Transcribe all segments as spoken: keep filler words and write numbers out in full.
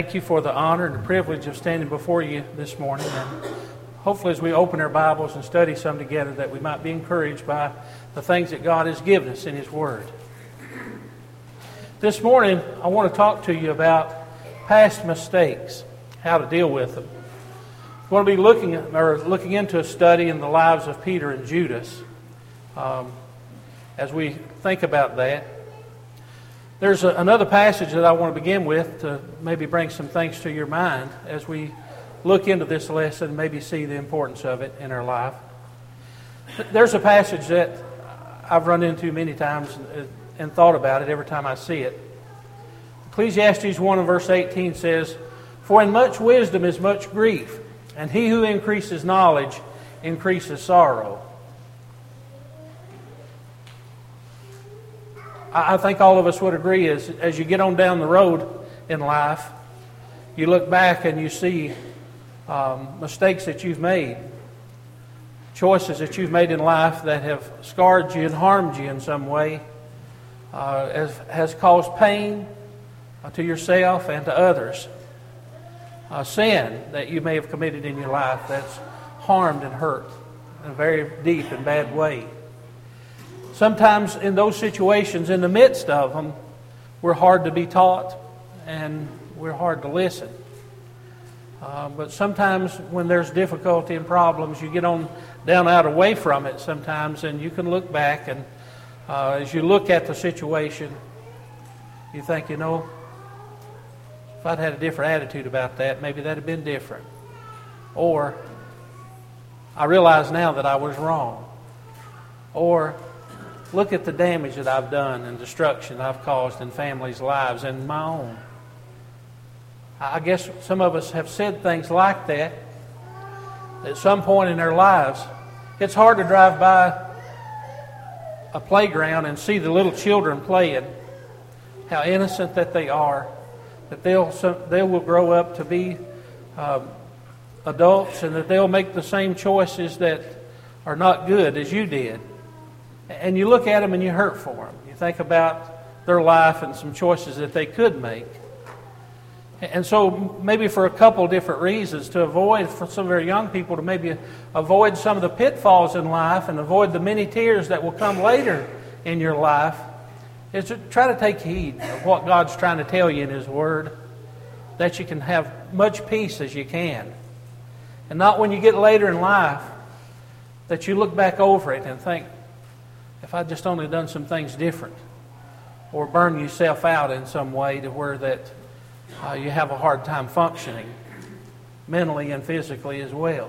Thank you for the honor and the privilege of standing before you this morning. And hopefully as we open our Bibles and study some together that we might be encouraged by the things that God has given us in His Word. This morning I want to talk to you about past mistakes, how to deal with them. We're going to be looking at, or looking into a study in the lives of Peter and Judas. Um, as we think about that, there's a, another passage that I want to begin with to maybe bring some things to your mind as we look into this lesson and maybe see the importance of it in our life. There's a passage that I've run into many times and, and thought about it every time I see it. Ecclesiastes one and verse eighteen says, "For in much wisdom is much grief, and he who increases knowledge increases sorrow." I think all of us would agree as, as you get on down the road in life, you look back and you see um, mistakes that you've made, choices that you've made in life that have scarred you and harmed you in some way, uh, has, has caused pain uh, to yourself and to others. Uh, sin that you may have committed in your life that's harmed and hurt in a very deep and bad way. Sometimes in those situations, in the midst of them, we're hard to be taught and we're hard to listen. Uh, but sometimes when there's difficulty and problems, you get on down out away from it sometimes, and you can look back and uh, as you look at the situation, you think, you know, if I'd had a different attitude about that, maybe that'd have been different. Or, I realize now that I was wrong. Or, look at the damage that I've done and destruction I've caused in families' lives and my own. I guess some of us have said things like that at some point in their lives. It's hard to drive by a playground and see the little children playing, how innocent that they are, that they'll they will grow up to be um, adults and that they'll make the same choices that are not good as you did. And you look at them and you hurt for them. You think about their life and some choices that they could make. And so maybe for a couple different reasons, to avoid, for some very young people, to maybe avoid some of the pitfalls in life and avoid the many tears that will come later in your life, is to try to take heed of what God's trying to tell you in His Word, that you can have much peace as you can. And not when you get later in life, that you look back over it and think, if I'd just only done some things different, or burn yourself out in some way to where that uh, you have a hard time functioning mentally and physically as well.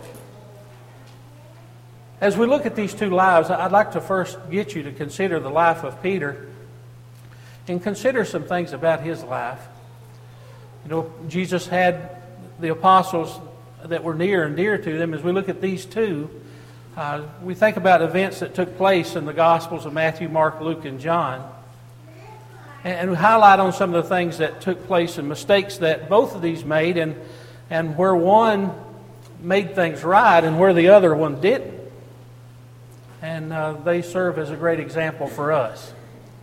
As we look at these two lives, I'd like to first get you to consider the life of Peter and consider some things about his life. You know, Jesus had the apostles that were near and dear to them. As we look at these two, Uh, we think about events that took place in the Gospels of Matthew, Mark, Luke, and John. And, and we highlight on some of the things that took place and mistakes that both of these made, and, and where one made things right and where the other one didn't. And uh, they serve as a great example for us.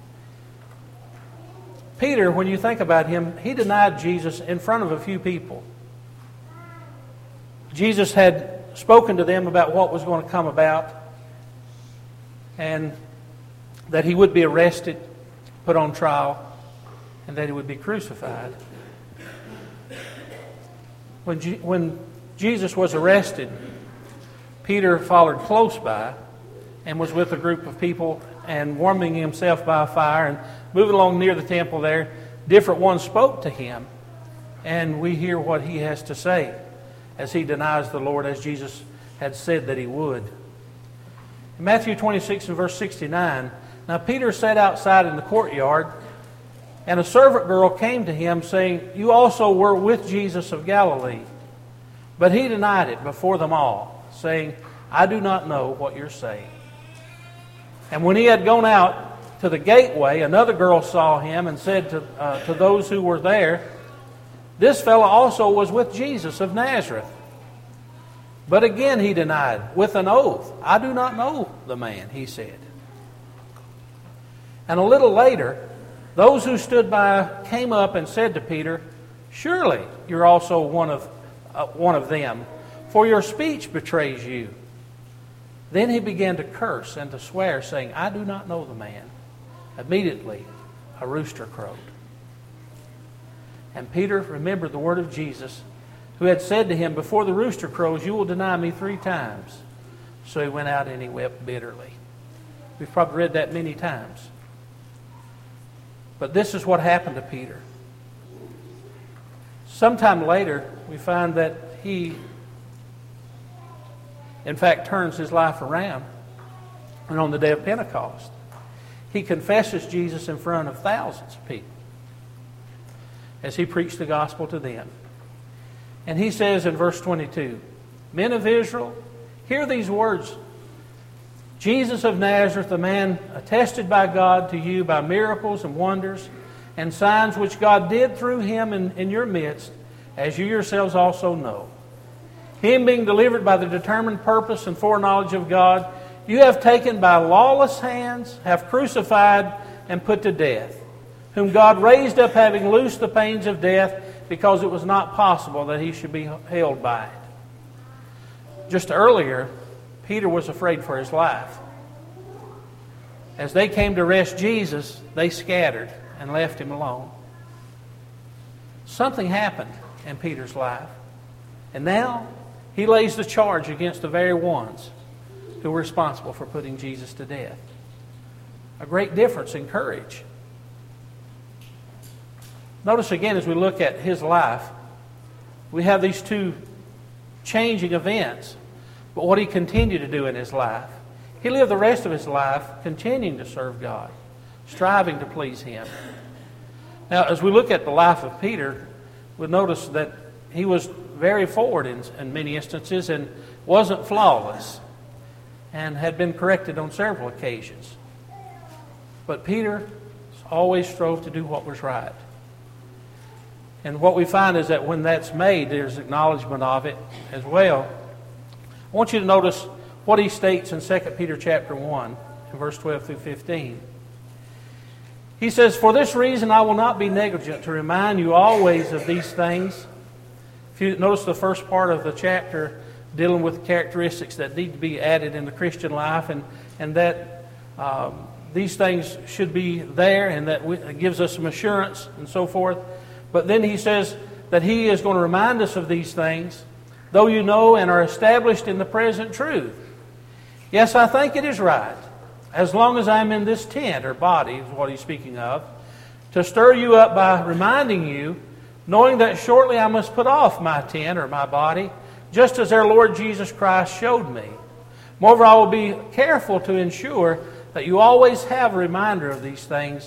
Peter, when you think about him, he denied Jesus in front of a few people. Jesus had spoken to them about what was going to come about, and that he would be arrested, put on trial, and that he would be crucified. When, G- when Jesus was arrested, Peter followed close by and was with a group of people and warming himself by a fire and moving along near the temple there. Different ones spoke to him, and we hear what he has to say as he denies the Lord, as Jesus had said that he would. In Matthew twenty-six and verse sixty-nine, "Now Peter sat outside in the courtyard, and a servant girl came to him, saying, 'You also were with Jesus of Galilee.' But he denied it before them all, saying, 'I do not know what you're saying.' And when he had gone out to the gateway, another girl saw him and said to, uh, to those who were there, 'This fellow also was with Jesus of Nazareth.' But again he denied with an oath, 'I do not know the man,' he said. And a little later, those who stood by came up and said to Peter, Surely you're also one of, uh, one of them, for your speech betrays you." Then he began to curse and to swear, saying, "I do not know the man." Immediately a rooster crowed. And Peter remembered the word of Jesus, who had said to him, "Before the rooster crows, you will deny me three times." So he went out and he wept bitterly. We've probably read that many times. But this is what happened to Peter. Sometime later, we find that he, in fact, turns his life around. And on the day of Pentecost, he confesses Jesus in front of thousands of people as he preached the gospel to them. And he says in verse twenty-two, "Men of Israel, hear these words. Jesus of Nazareth, a man attested by God to you by miracles and wonders and signs which God did through him in, in your midst, as you yourselves also know. Him being delivered by the determined purpose and foreknowledge of God, you have taken by lawless hands, have crucified and put to death, whom God raised up, having loosed the pains of death, because it was not possible that he should be held by it." Just earlier, Peter was afraid for his life. As they came to arrest Jesus, they scattered and left him alone. Something happened in Peter's life. And now he lays the charge against the very ones who were responsible for putting Jesus to death. A great difference in courage. Notice again as we look at his life, we have these two changing events. But what he continued to do in his life, he lived the rest of his life continuing to serve God, striving to please him. Now, as we look at the life of Peter, we'll notice that he was very forward in, in many instances and wasn't flawless and had been corrected on several occasions. But Peter always strove to do what was right. And what we find is that when that's made, there's acknowledgement of it as well. I want you to notice what he states in Second Peter chapter one, in verse twelve through fifteen. He says, "For this reason I will not be negligent to remind you always of these things." If you notice the first part of the chapter dealing with characteristics that need to be added in the Christian life, and, and that um, these things should be there, and that we, it gives us some assurance and so forth. But then he says that he is going to remind us of these things, though you know and are established in the present truth. Yes, I think it is right, as long as I'm in this tent, or body is what he's speaking of, to stir you up by reminding you, knowing that shortly I must put off my tent or my body, just as our Lord Jesus Christ showed me. Moreover, I will be careful to ensure that you always have a reminder of these things